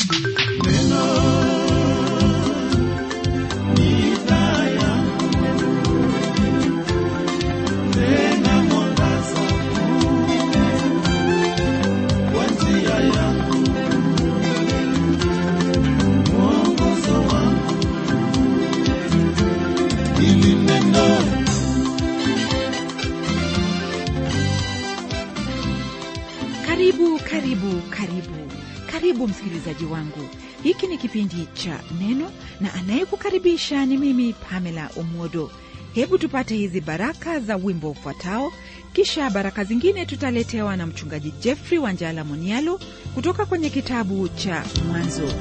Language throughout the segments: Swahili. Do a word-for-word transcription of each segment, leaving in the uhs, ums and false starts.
Karibu, karibu, karibu. Karibu msikilizaji wangu. Hiki ni kipindi cha Neno na anayekukaribisha ni mimi Pamela Omodo. Hebu tupate hizi baraka za wimbo ufuatao, kisha baraka zingine tutaletewa na mchungaji Jeffrey Wanjala Monialo kutoka kwenye kitabu cha Mwanzo.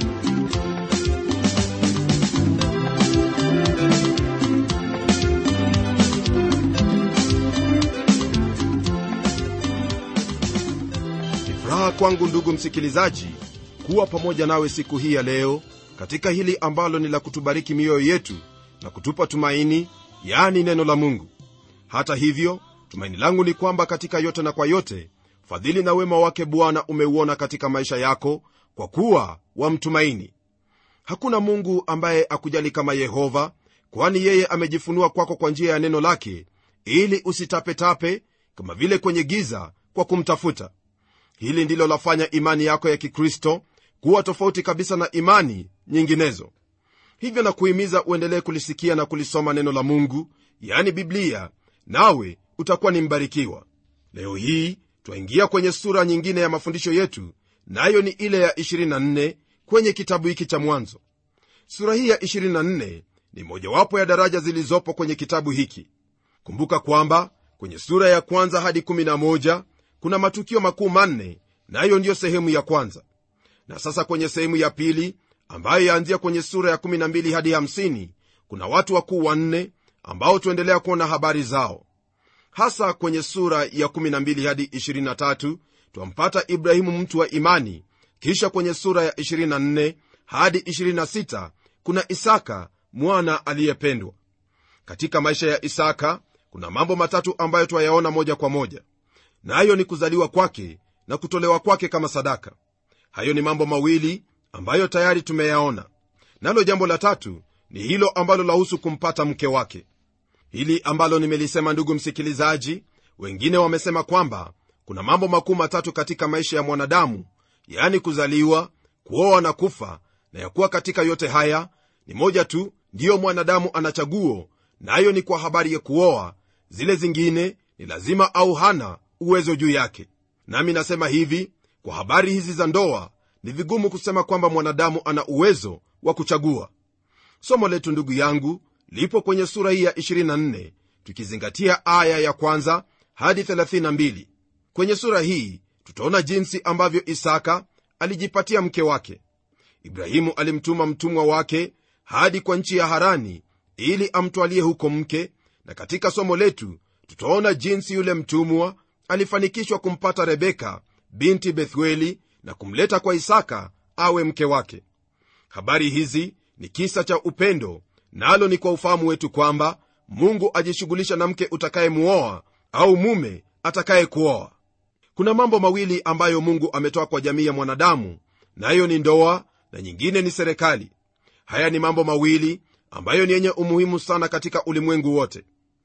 Furaha kwangu ndugu msikilizaji kuwa pamoja nawe siku hii ya leo katika hili ambalo ni la kutubariki mioyo yetu na kutupa tumaini, yani neno la Mungu. Hata hivyo, tumaini langu ni kwamba katika yote na kwa yote, fadhili na wema wake Bwana umeuona katika maisha yako kwa kuwa wamtumaini. Hakuna Mungu ambaye akujali kama Yehova, kwani yeye amejifunua kwako kwa njia ya neno lake ili usitapetape kama vile kwenye giza kwa kumtafuta. Hili ndilo lafanya imani yako ya Kikristo kuwa tofauti kabisa na imani nyinginezo. Hivyo na kuhimiza uendelee kulisikia na kulisoma neno la Mungu, yani Biblia, nawe utakuwa ni mbarikiwa. Leo hii twaingia kwenye sura nyingine ya mafundisho yetu, nayo ni ile ya ishirini na nne kwenye kitabu hiki cha Mwanzo. Sura hii ya ishirini na nne ni mojawapo ya daraja zilizopo kwenye kitabu hiki. Kumbuka kwamba kwenye sura ya kwanza hadi kumi na moja kuna matukio makuu manne, nayo ndiyo sehemu ya kwanza. Na sasa kwenye sehemu ya pili, ambayo yaanzia kwenye sura ya kumi na mbili hadi hamsini, kuna watu wakuu wanne ambao tuendelea kuona habari zao. Hasa kwenye sura ya kumi na mbili hadi ishirini na tatu twampata Ibrahimu mtu wa imani. Kisha kwenye sura ya ishirini na nne hadi ishirini na sita kuna Isaka mwana aliyependwa. Katika maisha ya Isaka kuna mambo matatu ambayo twayaona moja kwa moja, nayo ni kuzaliwa kwake na kutolewa kwake kama sadaka. Hayo ni mambo mawili ambayo tayari tumeyaona. Nalo jambo la tatu ni hilo ambalo lahusu kumpata mke wake. Hili ambalo nimelisema, ndugu msikilizaji, wengine wamesema kwamba kuna mambo makuu matatu katika maisha ya mwanadamu, yani kuzaliwa, kuoa na kufa, na ya kuwa katika yote haya ni moja tu ndiyo mwanadamu anachaguo, nayo ni kwa habari ya kuoa. Zile zingine ni lazima au hana uwezo juu yake. Nami nasema hivi, kwa habari hizi za ndoa ni vigumu kusema kwamba mwanadamu ana uwezo wa kuchagua. Somo letu, ndugu yangu, lipo kwenye sura hii ya ishirini na nne, tukizingatia aya ya kwanza hadi thelathini na mbili. Kwenye sura hii tutaona jinsi ambavyo Isaka alijipatia mke wake. Ibrahimu alimtuma mtumwa wake hadi kwa nchi ya Harani ili amtwalie huko mke, na katika somo letu tutaona jinsi yule mtumwa alifanikishwa kumpata Rebeka binti Bethueli na kumleta kwa Isaka awe mke wake. Habari hizi ni kisa cha upendo, nalo ni kwa ufahamu wetu kwamba Mungu ajishughulisha na mke utakayemuoa au mume atakayekuoa. Kuna mambo mawili ambayo Mungu ametoa kwa jamii ya mwanadamu, nayo ni ndoa na nyingine ni serikali. Haya ni mambo mawili ambayo ni yenye umuhimu sana katika ulimwengu wote.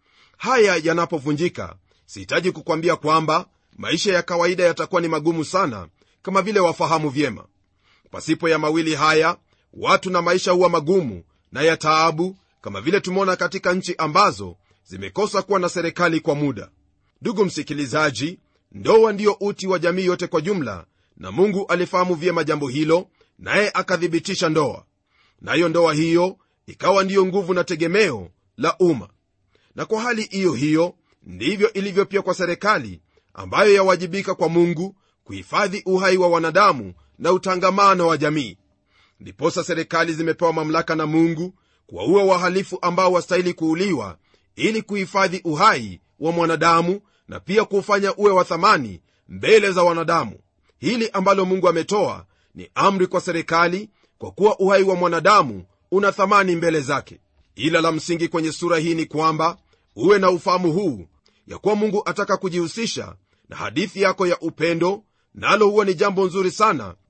Haya yanapovunjika, sihitaji kukwambia kwamba maisha ya kawaida yatakuwa ni magumu sana, kama vile wafahamu vyema. Pasipo ya mawili haya, watu na maisha huwa magumu na ya taabu, kama vile tumeona katika nchi ambazo zimekosa kuwa na serikali kwa muda. Ndugu msikilizaji, ndoa ndiyo uti wa jamii yote kwa jumla, na Mungu alifahamu vyema jambo hilo, naye akathibitisha ndoa. Nayo ndoa hiyo ikawa ndiyo nguvu na tegemeo la umma. Na kwa hali hiyo hiyo ndivyo ilivyo pia kwa serikali, ambayo yawajibika kwa Mungu kuhifadhi uhai wa wanadamu na utangamano wa jamii. Ndiposa serikali zimepewa mamlaka na Mungu kuwaua wahalifu ambao wastahili kuuliwa, ili kuhifadhi uhai wa mwanadamu na pia kufanya uwe wa thamani mbele za wanadamu. Hili ambalo Mungu ametoa ni amri kwa serikali, kwa kuwa uhai wa mwanadamu una thamani mbele zake. Ila la msingi kwenye sura hii ni kwamba uwe na ufahamu huu, ya kuwa Mungu ataka kujihusisha na hadithi yako ya upendo, nalo huwa ni jambo nzuri sana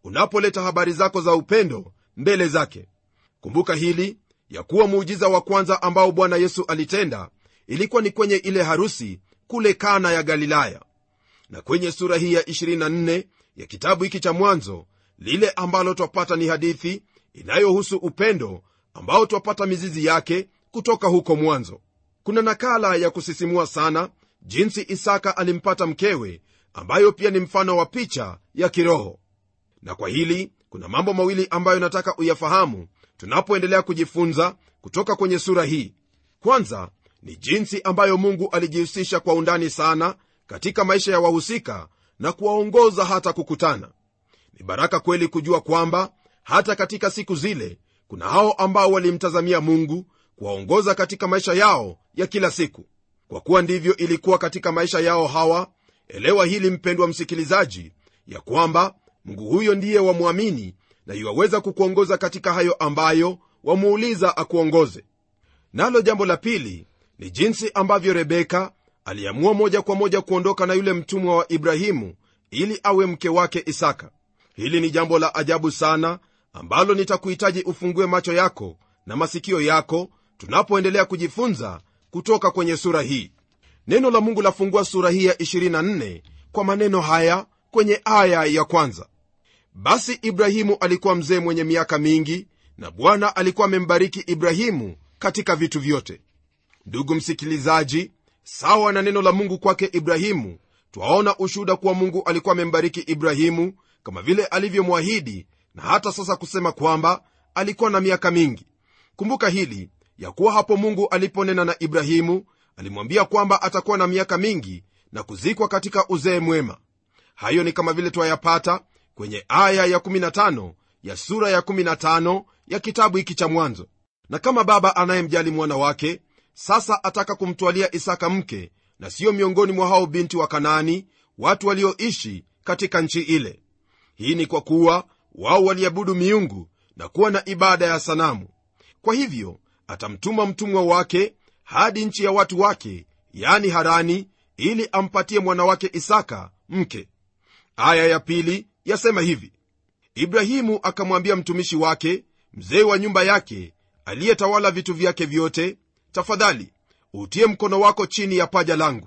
unapoleta habari zako za upendo mbele zake. Kumbuka hili ya kuwa muujiza wa kwanza ambao Bwana Yesu alitenda ilikuwa ni kwenye ile harusi kule Kana ya Galilaya. Na kwenye sura hii ya ishirini na nne ya kitabu hiki cha Mwanzo, lile ambalo twapata ni hadithi inayohusu upendo ambao twapata mizizi yake kutoka huko mwanzo. Kuna nakala ya kusisimua sana jinsi Isaka alimpata mkewe, ambayo pia ni mfano wa picha ya kiroho. Na kwa hili kuna mambo mawili ambayo nataka uyafahamu tunapoendelea kujifunza kutoka kwenye sura hii. Kwanza ni jinsi ambayo Mungu alijihusisha kwa undani sana katika maisha ya wahusika na kuwaongoza hata kukutana. Ni baraka kweli kujua kwamba hata katika siku zile kuna hao ambao walimtazamia Mungu kuwaongoza katika maisha yao ya kila siku. Kwa kuwa ndivyo ilikuwa katika maisha yao hawa, elewa hili mpendwa msikilizaji, ya kwamba Mungu huyo ndiye wamwamini na yuwaweza kukuongoza katika hayo ambayo wamuuliza akuongoze. Nalo jambo la pili ni jinsi ambavyo Rebeka aliamua moja kwa moja kuondoka na yule mtumwa wa Ibrahimu ili awe mke wake Isaka. Hili ni jambo la ajabu sana ambalo nitakuhitaji ufungue macho yako na masikio yako tunapoendelea kujifunza kutoka kwenye sura hii. Neno la Mungu lafungua sura hii ya ishirini na nne kwa maneno haya kwenye aya ya kwanza: basi Ibrahimu alikuwa mzee mwenye miaka mingi, na Bwana alikuwa amembariki Ibrahimu katika vitu vyote. Ndugu msikilizaji, sawa na neno la Mungu kwake Ibrahimu, twaona ushuhuda kuwa Mungu alikuwa amembariki Ibrahimu kama vile alivyomwahidi, na hata sasa kusema kwamba alikuwa na miaka mingi. Kumbuka hili ya kuwa hapo Mungu aliponena na Ibrahimu alimwambia kwamba atakuwa na miaka mingi na kuzikwa katika uzee mwema. Hayo ni kama vile twayapata kwenye aya ya kumi na tano ya sura ya kumi na tano ya kitabu hiki cha Mwanzo. Na kama baba anayemjali mwana wake, sasa ataka kumtwalia Isaka mke, na sio miongoni mwa hao binti wa Kanaani, watu walioishi katika nchi ile. Hii ni kwa kuwa wao waliabudu miungu na kuwa na ibada ya sanamu. Kwa hivyo atamtuma mtumwa wake hadi nchi ya watu wake, yani Harani, ili ampatie mwana wake Isaka mke. Aya ya pili yasema hivi: Ibrahimu akamwambia mtumishi wake, mzee wa nyumba yake, aliyetawala vitu vyake vyote, tafadhali utie mkono wako chini ya paja langu.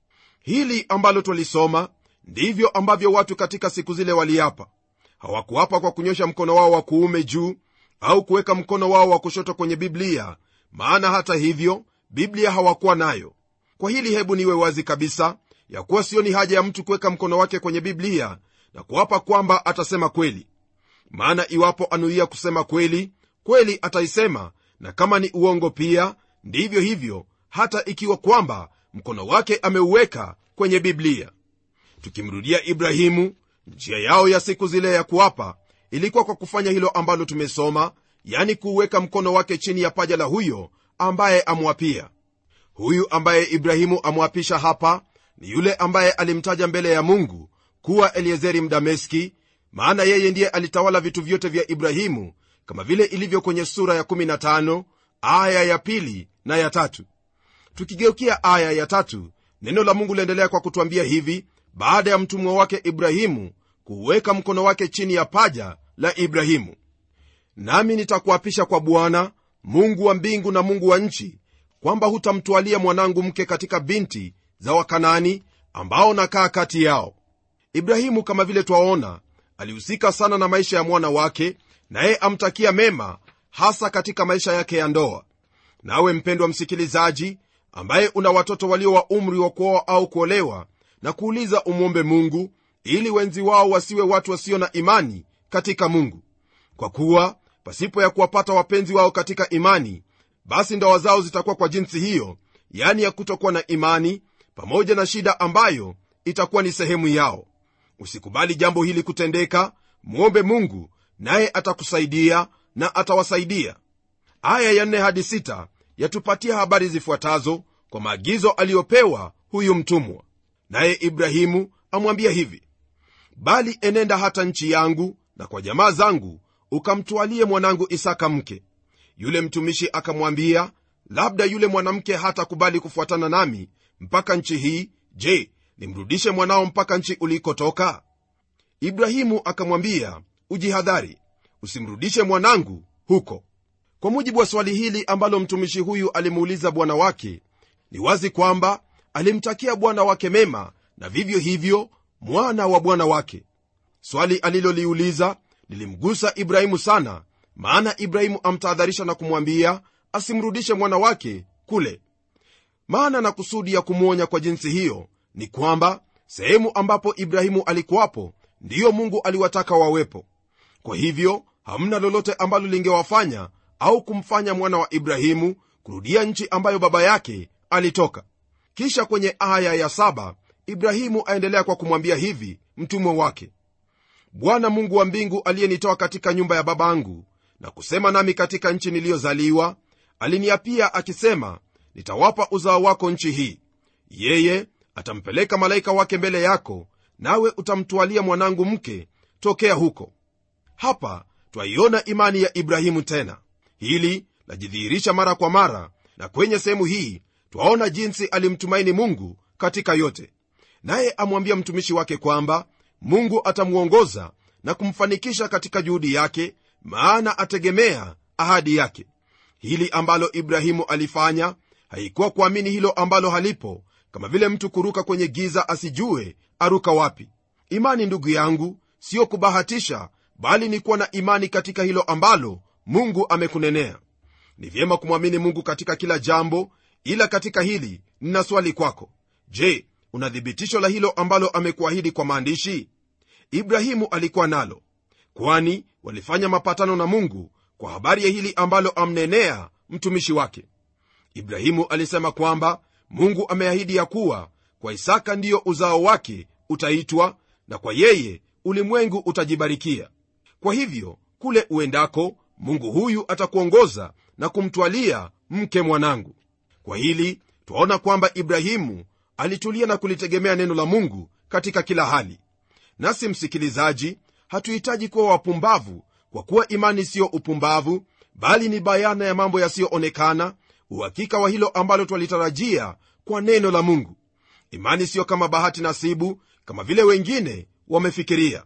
Hili ambalo tulisoma ndivyo ambavyo watu katika siku zile waliapa. Hawakuapa kwa kunyosha mkono wao wa kuume juu au kuweka mkono wao wa kushoto kwenye Biblia, maana hata hivyo Biblia hawakuwa nayo. Kwa hili hebu niwe wazi kabisa ya kuwa sioni haja ya mtu kuweka mkono wake kwenye Biblia na kuapa kwamba atasema kweli. Maana iwapo anuia kusema kweli, kweli ataisema, na kama ni uongo pia ndivyo hivyo, hata ikiwa kwamba mkono wake ameuweka kwenye Biblia. Tukimrudia Ibrahimu, njia yao ya siku zile ya kuapa ilikuwa kwa kufanya hilo ambalo tumesoma, yani kuweka mkono wake chini ya paja la huyo ambaye amwapia. Huyu ambaye Ibrahimu amwapisha hapa ni yule ambaye alimtaja mbele ya Mungu kuwa Eliezeri Mdameski, maana yeye ndiye alitawala vitu vyote vya Ibrahimu, kama vile ilivyo kwenye sura ya kumi na tano aya ya pili na ya tatu. Tukigeukia aya ya tatu, neno la Mungu liendelea kwa kutuambia hivi: baada ya mtumwa wake Ibrahimu kuweka mkono wake chini ya paja la Ibrahimu, nami nitakuapisha kwa Bwana Mungu wa mbingu na Mungu wa nchi, kwamba hutamtwalia mwanangu mke katika binti za Wakanaani ambao nakaa kati yao. Ibrahimu, kama vile twaona, alihusika sana na maisha ya mwana wake, naye amtakia mema hasa katika maisha yake ya ndoa. Nawe mpendwa msikilizaji, ambaye una watoto walio wa umri wa kuoa au kuolewa, na kuuliza umwombe Mungu ili wenzi wao wasiwe watu wasio na imani katika Mungu, kwa kuwa pasipo ya kuwapata wapenzi wao katika imani, basi ndoa zao zitakuwa kwa jinsi hiyo, yani ya kutokuwa na imani, pamoja na shida ambayo itakuwa ni sehemu yao. Usikubali jambo hili kutendeka. Muombe Mungu naye atakusaidia na atawasaidia. Aya ya nne hadi sita yatupatia habari zifuatazo kwa maagizo aliyopewa huyu mtumwa. Naye Ibrahimu amwambia hivi: bali enenda hata nchi yangu na kwa jamaa zangu, ukamtwalie mwanangu Isaka mke. Yule mtumishi akamwambia, labda yule mwanamke hata kubali kufuatana nami mpaka nchi hii, je, nimrudishe mwanao mpaka nchi ulikotoka? Ibrahimu akamwambia, ujihadhari, usimrudishe mwanangu huko. Kwa mujibu wa swali hili ambalo mtumishi huyu alimuuliza bwana wake, ni wazi kwamba alimtakia bwana wake mema, na vivyo hivyo mwana wa bwana wake. Swali aliloliuliza lilimgusa Ibrahimu sana, maana Ibrahimu amtahadharisha na kumwambia asimrudishe mwana wake kule. Maana na kusudi ya kumwonya kwa jinsi hiyo ni kwamba sehemu ambapo Ibrahimu alikuwapo ndiyo Mungu aliwataka wawepo. Kwa hivyo hamna lolote ambalo lingewafanya au kumfanya mwana wa Ibrahimu kurudia nchi ambayo baba yake alitoka. Kisha kwenye aya ya saba Ibrahimu aendelea kwa kumwambia hivi mtumwa wake: Bwana Mungu wa mbingu aliyenitoa katika nyumba ya babangu na kusema nami katika nchi niliyozaliwa, aliniapia akisema, nitawapa uzao wako nchi hii. Yeye atampeleka malaika wake mbele yako, nawe utamtwalia mwanangu mke tokea huko. Hapa twaiona imani ya Ibrahimu tena. Hili lajidhihirisha mara kwa mara, na kwenye sehemu hii twaona jinsi alimtumaini Mungu katika yote. Naye amwambia mtumishi wake kwamba Mungu atamuongoza na kumfanikisha katika juhudi yake, maana ategemea ahadi yake. Hili ambalo Ibrahimu alifanya haikuwa kuamini hilo ambalo halipo, kama vile mtu kuruka kwenye giza asijue aruka wapi. Imani, ndugu yangu, sio kubahatisha, bali ni kuwa na imani katika hilo ambalo Mungu amekunenea. Ni vyema kumwamini Mungu katika kila jambo, ila katika hili nina swali kwako. Je, una thibitisho la hilo ambalo amekuahidi kwa maandishi? Ibrahimu alikuwa nalo, kwani walifanya mapatano na Mungu kwa habari ya hili ambalo amnenea mtumishi wake. Ibrahimu alisema kwamba Mungu ameahidi ya kuwa kwa Isaka ndiyo uzao wake utaitwa, na kwa yeye ulimwengu utajibarikia. Kwa hivyo kule uendako, Mungu huyu atakuongoza na kumtwalia mke mwanangu. Kwa hili twaona kwamba Ibrahimu alitulia na kulitegemea neno la Mungu katika kila hali. Nasi msikilizaji, hatuhitaji kuwa wapumbavu, kwa kuwa imani siyo upumbavu, bali ni bayana ya mambo yasiyoonekana, uhakika wa hilo ambalo twalitarajia kwa neno la Mungu. Imani siyo kama bahati nasibu kama vile wengine wamefikiria.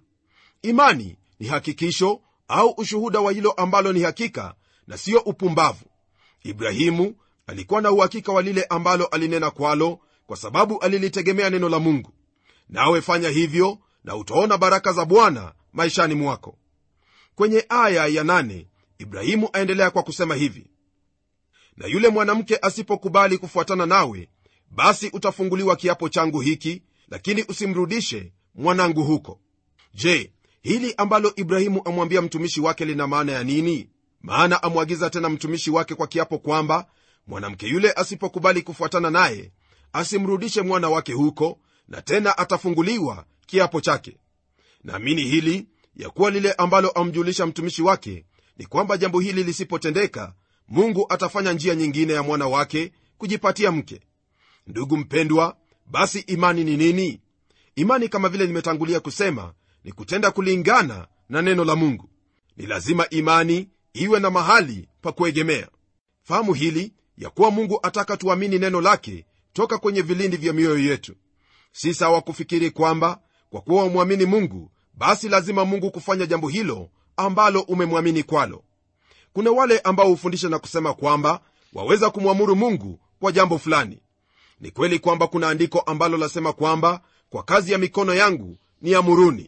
Imani ni hakikisho au ushuhuda wa hilo ambalo ni hakika, na siyo upumbavu. Ibrahimu alikuwa na uhakika wa lile ambalo alinena kwalo, kwa sababu alilitegemea neno la Mungu. Nawe fanya hivyo na utaona baraka za Bwana maishani mwako. Kwenye aya ya nane Ibrahimu aendelea kwa kusema hivi: na yule mwanamke asipokubali kufuatana nawe, basi utafunguliwa kiapo changu hiki, lakini usimrudishe mwanangu huko. Je, hili ambalo Ibrahimu amwambia mtumishi wake lina maana ya nini? Maana amwagiza tena mtumishi wake kwa kiapo kwamba mwanamke yule asipokubali kufuatana naye asimrudishe mwana wake huko, na tena atafunguliwa kiapo chake. Naamini hili ya kuwa lile ambalo amjulisha mtumishi wake ni kwamba jambo hili lisipotendeka, Mungu atafanya njia nyingine ya mwana wake kujipatia mke. Ndugu mpendwa, basi imani ni nini? Imani, kama vile nimetangulia kusema, ni kutenda kulingana na neno la Mungu. Ni lazima imani iwe na mahali pa kuegemea. Fahamu hili ya kuwa Mungu ataka tuamini neno lake toka kwenye vilindi vya mioyo yetu. Si sawa kufikiri kwamba kwa kuwa umwamini Mungu basi lazima Mungu kufanya jambo hilo ambalo umemwamini kwalo. Kuna wale ambao hufundisha na kusema kwamba waweza kumwamuru Mungu kwa jambo fulani. Ni kweli kwamba kuna andiko ambalo lasema kwamba kwa kazi ya mikono yangu ni amuruni,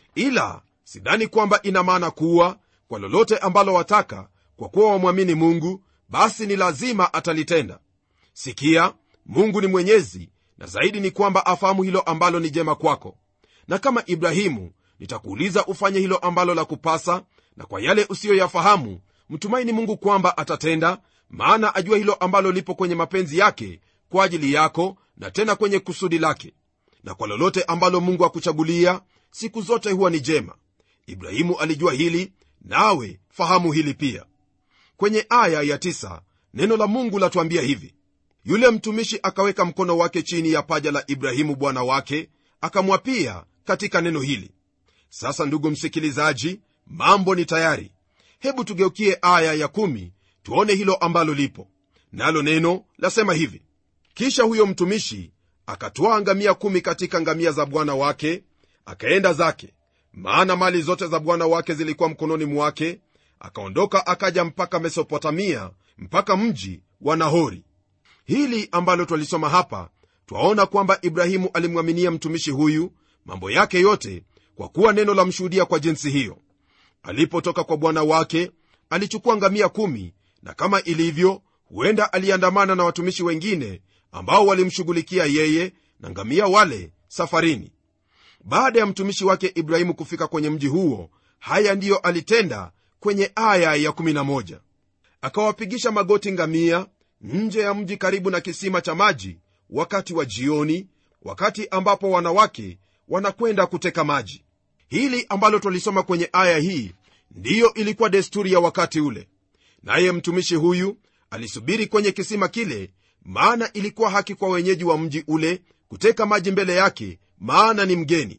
ila sidhani kwamba ina maana kuwa kwa lolote ambalo wataka, kwa kuwa wamwamini Mungu basi ni lazima atalitenda. Sikia, Mungu ni mwenyezi, na zaidi ni kwamba afahamu hilo ambalo ni jema kwako. Na kama Ibrahimu, nitakuuliza ufanye hilo ambalo la kupasa, na kwa yale usiyoyafahamu mtumaini Mungu kwamba atatenda, maana ajua hilo ambalo lipo kwenye mapenzi yake kwa ajili yako, na tena kwenye kusudi lake. Na kwa lolote ambalo Mungu akuchagulia siku zote huwa ni jema. Ibrahimu alijua hili, nawe fahamu hili pia. Kwenye aya ya tisa neno la Mungu latuambia hivi: yule mtumishi akaweka mkono wake chini ya paja la Ibrahimu bwana wake, akamwapia katika neno hili. Sasa ndugu msikilizaji, mambo ni tayari. Hebu tugeukie aya ya kumi tuone hilo ambalo lipo. Nalo neno lasema hivi: kisha huyo mtumishi akatwaa ngamia kumi katika ngamia za bwana wake, akaenda zake, maana mali zote za bwana wake zilikuwa mkononi mwake. Akaondoka akaja mpaka Mesopotamia, mpaka mji wa Nahori. Hili ambalo twalisoma hapa, twaona kwamba Ibrahimu alimwaminia mtumishi huyu mambo yake yote, kwa kuwa neno la mshuhudia kwa jinsi hiyo. Alipotoka kwa bwana wake, alichukua ngamia kumi, na kama ilivyo, huenda aliandamana na watumishi wengine ambao walimshughulikia yeye na ngamia wale safarini. Baada ya mtumishi wake Ibrahimu kufika kwenye mji huo, haya ndiyo alitenda kwenye aya ya kumi na moja. Akawapigisha magoti ngamia nje ya mji karibu na kisima cha maji wakati wa jioni, wakati ambapo wanawake wanakwenda kuteka maji. Hili ambalo tulisoma kwenye aya hii ndiyo ilikuwa desturi ya wakati ule. Naye mtumishi huyu alisubiri kwenye kisima kile, maana ilikuwa haki kwa wenyeji wa mji ule kuteka maji mbele yake, maana ni mgeni.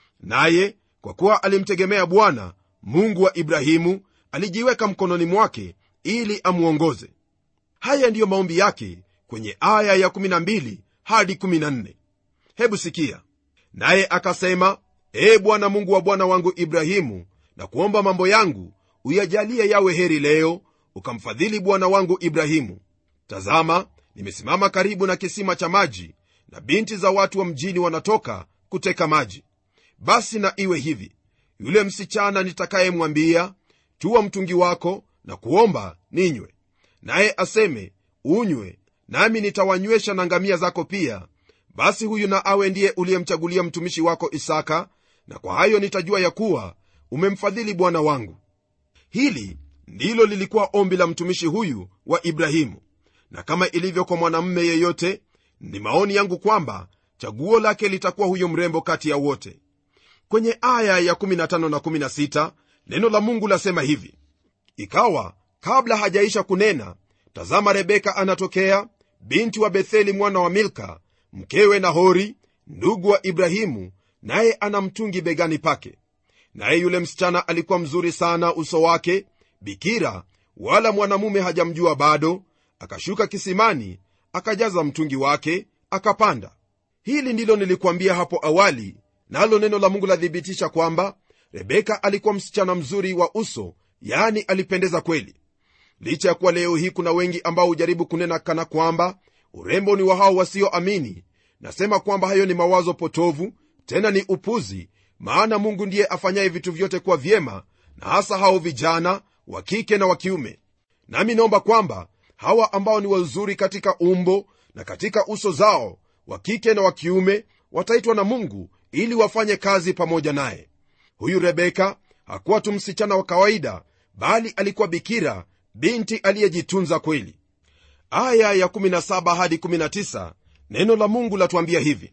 Naye kwa kuwa alimtegemea Bwana Mungu wa Ibrahimu, alijiweka mkononi mwake ili amuongoze. Haya ndiyo maombi yake kwenye aya ya kumi na mbili hadi kumi na nne. Hebu sikia. Naye akasema, Ee Bwana Mungu wa bwana wangu Ibrahimu, na kuomba mambo yangu uyajalie yawe heri leo, ukamfadhili bwana wangu Ibrahimu. Tazama, nimesimama karibu na kisima cha maji, na binti za watu wa mjini wanatoka kuteka maji. Basi na iwe hivi, yule msichana nitakayemwambia, tua mtungi wako na kuomba ninywe, naye aseme unywe, nami nitawanywesha na ngamia zako pia, basi huyu na awe ndiye uliyemchagulia mtumishi wako Isaka, na kwa hayo nitajua ya kuwa umemfadhili bwana wangu. Hili ndilo lilikuwa ombi la mtumishi huyu wa Ibrahimu, na kama ilivyo kwa mwanamume yeyote, ni maoni yangu kwamba chaguo lake litakuwa huyo mrembo kati ya wote. Kwenye aya ya kumi na tano na kumi na sita neno la Mungu lasema hivi: Ikawa kabla hajaisha kunena, tazama, Rebeka anatokea, binti wa Betheli mwana wa Milka, mkewe Nahori ndugu wa Ibrahimu, naye ana mtungi begani pake. Naye yule msichana alikuwa mzuri sana uso wake, bikira, wala mwanamume hajamjua bado. Akashuka kisimani, akajaza mtungi wake, akapanda. Hili ndilo nilikuambia hapo awali, nalo neno la Mungu lathibitisha kwamba Rebeka alikuwa msichana mzuri wa uso, yani alipendeza kweli. Licha ya kuwa leo hii kuna wengi ambao hujaribu kunena kana kwamba urembo ni wa hao wasioamini, nasema kwamba hayo ni mawazo potovu, tena ni upuzi, maana Mungu ndiye afanyaye vitu vyote kwa vyema, na hasa hao vijana wa kike na wa kiume. Nami naomba kwamba hawa ambao ni wazuri katika umbo na katika uso zao, wa kike na wa kiume, wataitwa na Mungu ili wafanye kazi pamoja naye. Huyu Rebeka hakuwa tu msichana wa kawaida, bali alikuwa bikira, binti aliyejitunza kweli. Aya ya kumi na saba hadi kumi na tisa neno la Mungu latuambia hivi: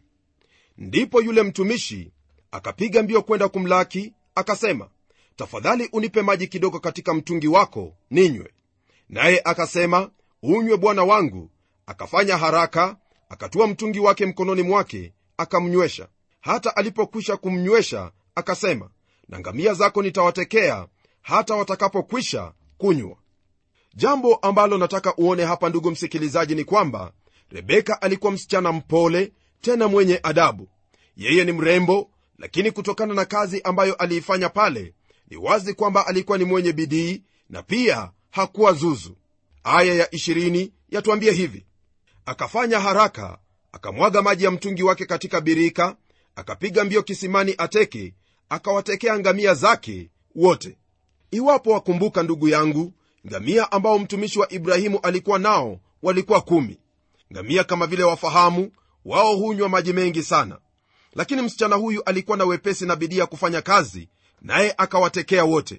Ndipo yule mtumishi akapiga mbio kwenda kumlaki, akasema, tafadhali unipe maji kidogo katika mtungi wako ninywe. Naye akasema, unywe bwana wangu. Akafanya haraka, akatua mtungi wake mkononi mwake, akamnywesha. Hata alipokwisha kumnywesha, akasema, na ngamia zako nitawatekea hata watakapokwisha kunywa. Jambo ambalo nataka uone hapa, ndugu msikilizaji, ni kwamba Rebeka alikuwa msichana mpole, tena mwenye adabu. Yeye ni mrembo, lakini kutokana na kazi ambayo aliifanya pale, ni wazi kwamba alikuwa ni mwenye bidii, na pia hakuwa zuzu. Aya ya ishirini yatuambia hivi: Akafanya haraka, akamwaga maji ya mtungi wake katika birika, akapiga mbio kisimani ateke, akawatekea ngamia zake wote. Iwapo wakumbuka, ndugu yangu, ngamia ambao mtumishi wa Ibrahimu alikuwa nao walikuwa kumi. Ngamia kama vile wafahamu, wao hunywa maji mengi sana, lakini msichana huyu alikuwa na wepesi na bidii ya kufanya kazi, naye akawatekea wote.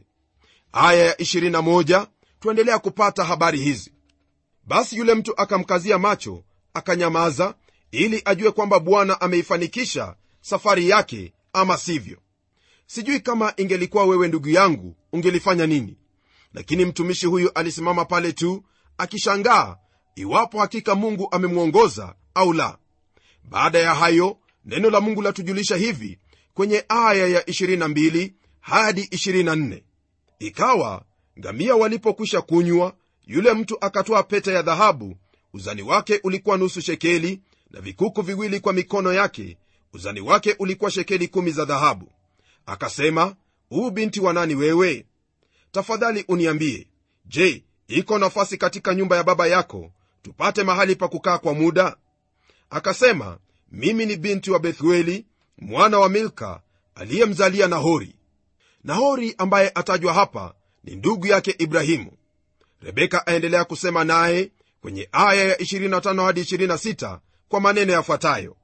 Aya ya ishirini na moja tuendelea kupata habari hizi: Basi yule mtu akamkazia macho, akanyamaza, ili ajue kwamba Bwana ameifanikisha safari yake, ama sivyo. Sijui kama ingelikuwa wewe, ndugu yangu, ungelifanya nini? Lakini mtumishi huyu alisimama pale tu akishangaa iwapo hakika Mungu amemwongoza au la. Baada ya hayo, neno la Mungu latujulisha hivi kwenye aya ya ishirini na mbili hadi ishirini na nne: Ikawa ngamia walipokwisha kunywa, yule mtu akatoa pete ya dhahabu, uzani wake ulikuwa nusu shekeli, na vikuku viwili kwa mikono yake, uzani wake ulikuwa shekeli kumi za dhahabu. Akasema, u binti wa nani wewe? Tafadhali uniambie, je, iko nafasi katika nyumba ya baba yako tupate mahali pa kukaa kwa muda? Akasema, mimi ni binti wa Bethueli mwana wa Milka aliyemzalia Nahori. Nahori ambaye atajwa hapa ni ndugu yake Ibrahimu. Rebeka aendelea kusema naye kwenye aya ya ishirini na tano hadi ishirini na sita kwa maneno yafuatayo: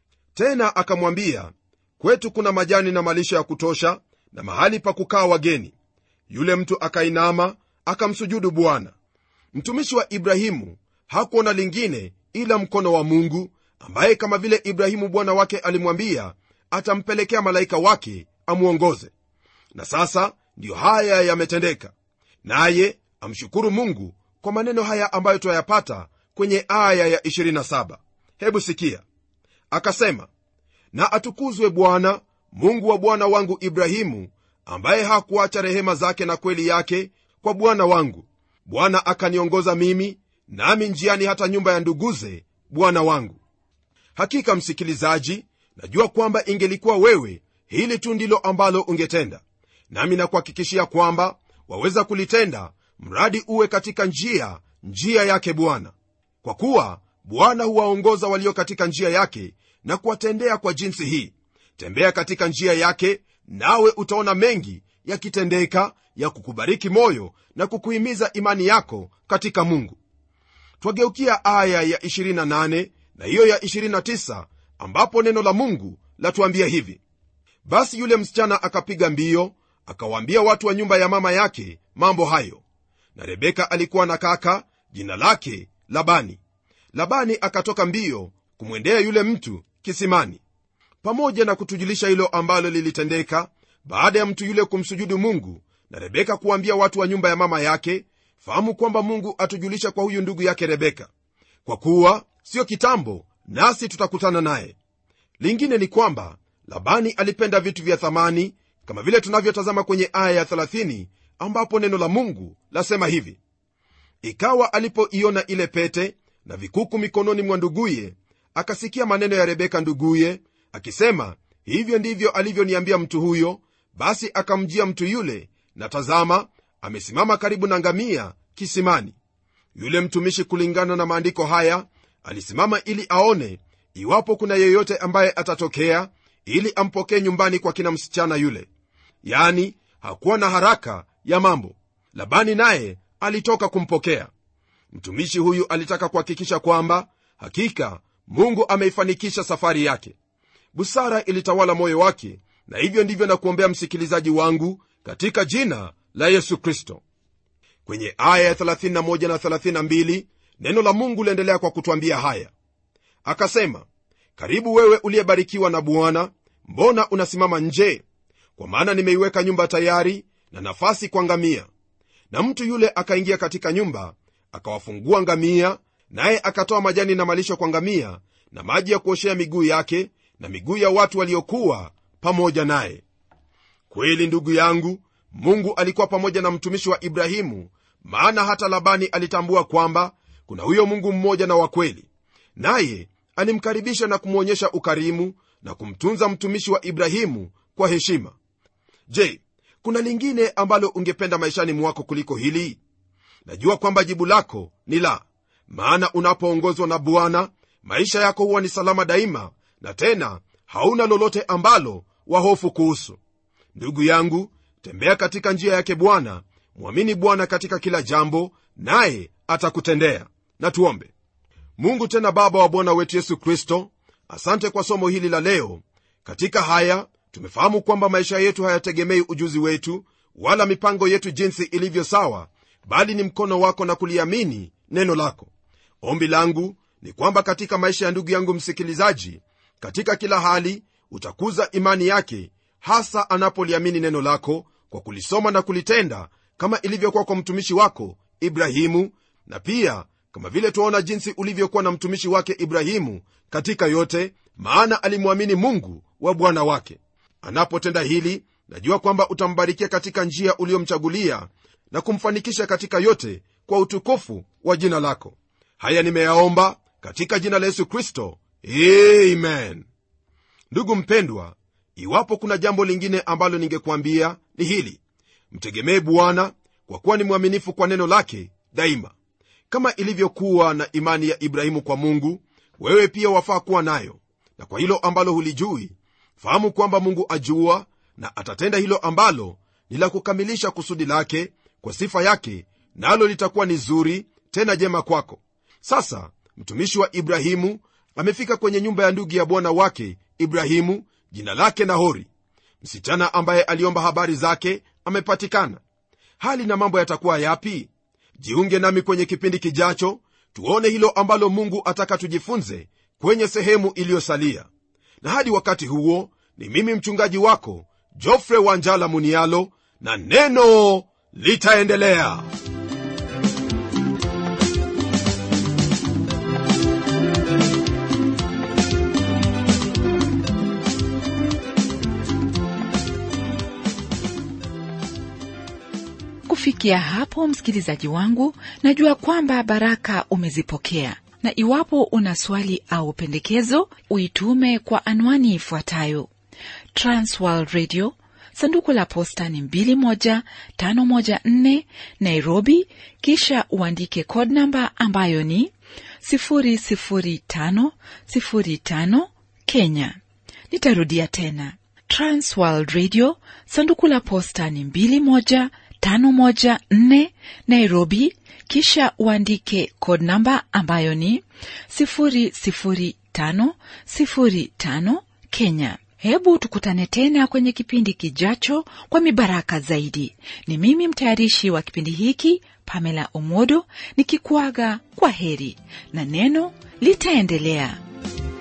tena akamwambia, kwetu kuna majani na malisho ya kutosha na mahali pa kukaa wageni. Yule mtu akainama akamsujudu Bwana. Mtumishi wa Ibrahimu hakuona lingine ila mkono wa Mungu, ambaye kama vile Ibrahimu bwana wake alimwambia atampelekea malaika wake amuongoze. Na sasa ndiyo haya yametendeka, naye amshukuru Mungu kwa maneno haya ambayo tuyapata kwenye aya ya ishirini na saba. Hebu sikia. Akasema, na atukuzwe Bwana Mungu wa bwana wangu Ibrahimu, ambaye hakuacha rehema zake na kweli yake kwa bwana wangu. Bwana akaniongoza mimi nami njiani hata nyumba ya nduguze bwana wangu. Hakika msikilizaji, najua kwamba ingelikuwa wewe, hili tu ndilo ambalo ungetenda, nami nakuhakikishia kwamba waweza kulitenda, mradi uwe katika njia njia yake Bwana. Kwa kuwa Bwana huwaongoza walio katika njia yake na kuwatendea kwa jinsi hii. Tembea katika njia yake, nawe utaona mengi yakitendeka ya kukubariki moyo na kukuhimiza imani yako katika Mungu. Twageukia aya ya ishirini na nane na hiyo ya ishirini na tisa, ambapo neno la Mungu latuambia hivi: basi yule msichana akapiga mbio akawaambia watu wa nyumba ya mama yake mambo hayo. Na Rebeka alikuwa na kaka jina lake Labani. Labani akatoka mbio kumwendea yule mtu kisimani. Pamoja na kutujulisha hilo ambalo lilitendeka baada ya mtu yule kumsujudu Mungu na Rebeka kuambia watu wa nyumba ya mama yake, fahamu kwamba Mungu atujulisha kwa huyu ndugu yake Rebeka, kwa kuwa sio kitambo nasi tutakutana naye. Lingine ni kwamba Labani alipenda vitu vya thamani, kama vile tunavyotazama kwenye aya ya thelathini, ambapo neno la Mungu lasema hivi: ikawa alipoiona ile pete na vikuku mikononi mwa nduguye, akasikia maneno ya Rebeka nduguye akisema, hivyo ndivyo alivyoniambia mtu huyo. Basi akamjia mtu yule, na tazama, amesimama karibu na ngamia kisimani. Yule mtumishi, kulingana na maandiko haya, alisimama ili aone iwapo kuna yeyote ambaye atatokea ili ampokee nyumbani kwa kina msichana yule. Yani hakuwa na haraka ya mambo. Labani naye alitoka kumpokea. Mtumishi huyu alitaka kuhakikisha kwamba hakika Mungu ameifanikisha safari yake. Busara ilitawala moyo wake, na hivyo ndivyo na kuombea msikilizaji wangu katika jina la Yesu Kristo. Kwenye aya ya thelathini na moja na thelathini na mbili neno la Mungu liendelea kwa kutuambia haya: akasema, karibu wewe uliyebarikiwa na Bwana, mbona unasimama nje? Kwa maana nimeiweka nyumba tayari na nafasi kwa ngamia. Na mtu yule akaingia katika nyumba, akawafungua ngamia, naye akatoa majani na malisho kwa ngamia na maji ya kuoshea miguu yake na miguu ya watu waliokuwa pamoja naye. Kweli ndugu yangu, Mungu alikuwa pamoja na mtumishi wa Ibrahimu, maana hata Labani alitambua kwamba kuna huyo Mungu mmoja na wa kweli, naye alimkaribisha na kumwonyesha ukarimu na kumtunza mtumishi wa Ibrahimu kwa heshima. Je, kuna lingine ambalo ungependa maishani mwako kuliko hili? Najua kwamba jibu lako ni la, maana unapoongozwa na Bwana maisha yako huwa ni salama daima, na tena hauna lolote ambalo wahofu kuhusu. Ndugu yangu, tembea katika njia yake Bwana, muamini Bwana katika kila jambo, naye atakutendea. Na tuombe. Mungu tena Baba wa Bwana wetu Yesu Kristo, asante kwa somo hili la leo. Katika haya tumefahamu kwamba maisha yetu hayategemei ujuzi wetu wala mipango yetu jinsi ilivyo sawa, bali ni mkono wako na kuliamini neno lako. Ombi langu ni kwamba katika maisha ya ndugu yangu msikilizaji, katika kila hali utakuza imani yake, hasa anapoliamini neno lako kwa kulisoma na kulitenda, kama ilivyokuwa kwa mtumishi wako Ibrahimu, na pia kama vile tuona jinsi ulivyokuwa na mtumishi wake Ibrahimu katika yote, maana alimwamini Mungu wa bwana wake. Anapotenda hili, najua kwamba utambarikia katika njia uliyomchagulia na kumfanikisha katika yote kwa utukufu wa jina lako. Haya nimeyaomba katika jina la Yesu Kristo, amen. Ndugu mpendwa, Iwapo kuna jambo lingine ambalo ningekuambia ni hili: mtegemee Bwana, kwa kuwa ni mwaminifu kwa neno lake daima. Kama ilivyokuwa na imani ya Ibrahimu kwa Mungu, wewe pia wafaa kuwa nayo. Na kwa hilo ambalo hulijui, fahamu kwamba Mungu ajua na atatenda hilo ambalo ni la kukamilisha kusudi lake kwa sifa yake, nalo litakuwa ni zuri tena jema kwako. Sasa mtumishi wa Ibrahimu amefika kwenye nyumba ya ndugu ya bwana wake Ibrahimu, jina lake Nahori. Msichana ambaye aliomba habari zake amepatikana. Hali na mambo yatakuwa yapi? Jiunge nami kwenye kipindi kijacho tuone hilo ambalo Mungu ataka tujifunze kwenye sehemu iliyosalia. Na hadi wakati huo, ni mimi mchungaji wako Geoffrey Wanjala Munialo, na neno litaendelea. Kufikia hapo, msikilizaji wangu, najua kwamba baraka umezipokea, na iwapo una swali au pendekezo, uitume kwa anwani ifuatayo: Transworld Radio, sanduku la posta ni mbili moja tano moja nne, Nairobi, kisha uandike code number ambayo ni sifuri sifuri tano sifuri tano, Kenya. Nitarudia tena: Transworld Radio, sanduku la posta ni mbili moja tano moja nne, Nairobi, kisha uandike code number ambayo ni sifuri sifuri tano sifuri tano, Kenya. Hebu tukutane tena kwenye kipindi kijacho kwa mibaraka zaidi. Ni mimi mtayarishi wa kipindi hiki, Pamela Omodo, nikikuaga kwa heri, na neno litaendelea.